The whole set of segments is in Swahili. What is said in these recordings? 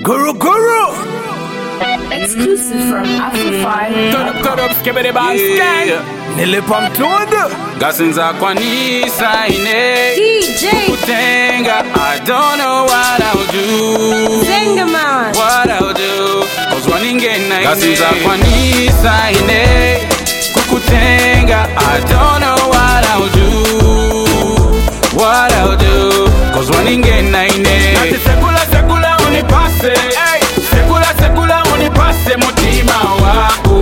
Guru. Exclusive from Afro5. Turn up, skibbity bang skang. Nilipa mtundo. Gasinza kwa nisa ine DJ Kutenga, I don't know what I'll do. Zengaman. What I'll do. Cause waningena ine Gasinza kwa nisa ine Kukutenga, I don't know what I'll do. What I'll do. Cause waningena ine Nati sekula unipase hey. Sekula unipase mutima wako.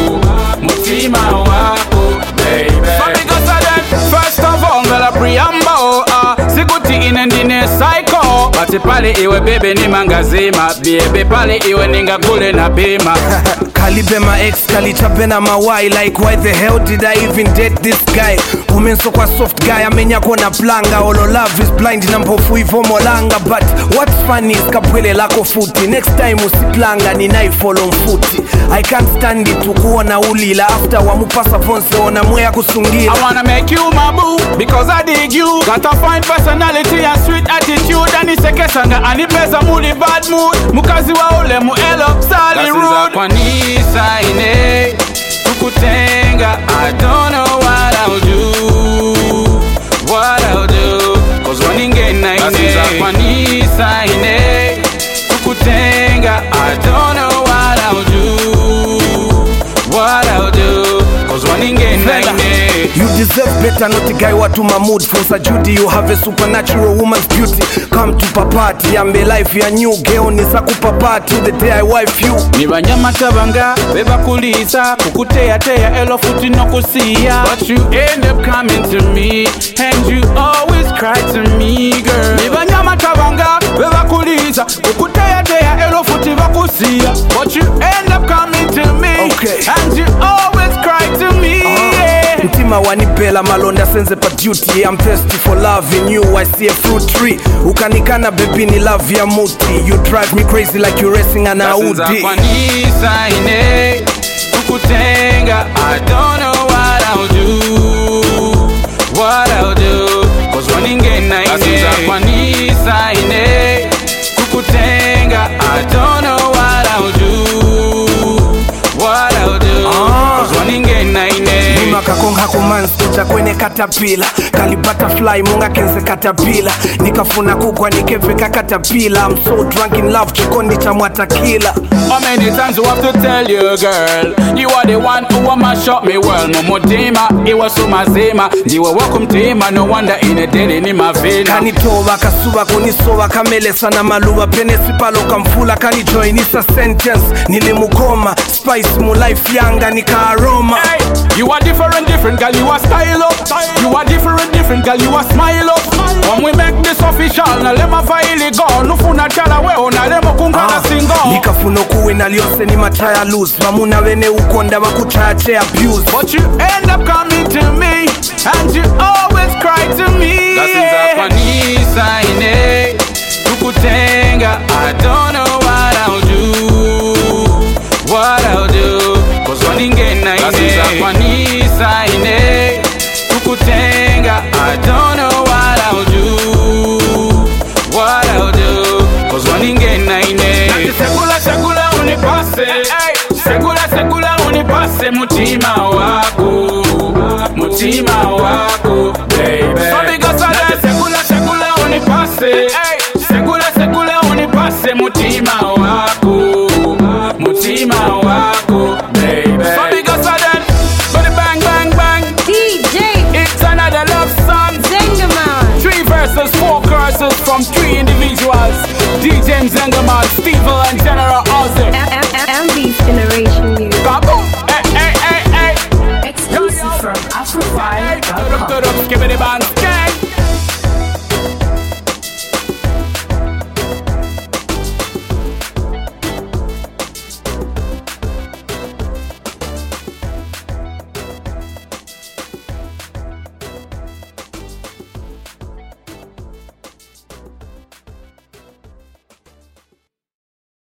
Mutima wako baby. So because of that, first of all, ngala preamble Sikuti inendine psycho Bati pale iwe bebe ni mangazima Biebe pale iwe ninga kule na bima Kalibe my ex, kalichape na mawai. Like why the hell did I even date this guy? Umenso kwa soft guy, amenya kona planga. All love is blind, nampofu hivo molanga. But what's funny is kapwele lako futi. Next time usiplanga, ni naifolo mfuti. I can't stand it, ukuona ulila. After wamupasa fonse, ona mwea kusungila. I wanna make you my boo, because I dig you. Got a fine personality and sweet attitude. And iseke sanga, anipesa muli bad mood. Mukazi wa ule muelo, sali rude. Gasinza kwa nisa ine Kukutenga, I don't know what I'll do. What I'll do. Cause waningena ine Gasinza kwa nisa ine Kukutenga, I don't know what I'll do. What I'll do. Cause waningena ine You deserve better, not the guy watu mamood. Fosa Judy, you have a supernatural woman's beauty. Come to papati, ambe life ya new girl. Nisa kupapati, the day I wife you. Ni banyama tabanga, beba kulisa Kukutea elo futi no kusia. But you end up coming to me And you always cry to me, girl. Ni banyama tabanga, beba kulisa Kukutea elo futi vakusia. But you end up coming to me Okay. And you always cry to me yeah. Mtima wanipela malonda senze pa duty. I'm thirsty for love in you, I see a fruit tree. Ukanikana baby ni love ya muti. You drive me crazy like you racing an Gasinza Audi. kwa nisa ine Kukutenga, I don't know what I'll do. What I'll do. Cause waningena ine Gasinza kwa nisa ine Kukutenga, I don't know what I'll do. What I'll do. Cause waningena ine Nima kakonga kumansucha kwenye katapila. Kali butterfly munga kense katapila. Nikafuna kukwa nikeveka katapila. I'm so drunk in love chikondi cha mwatakila. How many times do I have to tell you, girl? You are the one who am shot me well. No more dema, it was so mazema. Jiwa welcome tema, no wonder in a day ni mavena. Kanitoa kasuba kunisoa kamele sana maluwa. Penesi palo kamfula kanijoinisa sentence. Nilimukoma, spice mu life yanga nika aroma. Hey, you are different girl, you are style up. You are different girl, you are smile up. When we make this official, na lema faili go. Nufuna chala weo, na lema kungana singo. Nikafuno kuwe na liose ni mataya loose. Mamuna wene ukonda wakuchache abuse. But you end up coming to me And you always cry to me Gasinza kwa nisa ine Kukutenga, I don't know what I'll do. What I'll do. Cause waningena ine Gasinza kwa nisa ine Kukutenga, I don't know what I'll do. What I'll do. Cause waningena ine Nati sekula unipase Sekula unipase mutima wako. Mutima wako baby. So because of that sekula unipase Sekula unipase mutima wako. Mutima wako baby. So because of that Body bang DJ It's another love song. Zengaman. 3 verses, 4 choruses from 3 individuals. DJ Zengaman, Steve and General Ozzy. MB's Generation Music. Kaboom! Hey. Exclusive from Afro5.com. Skibbity bang,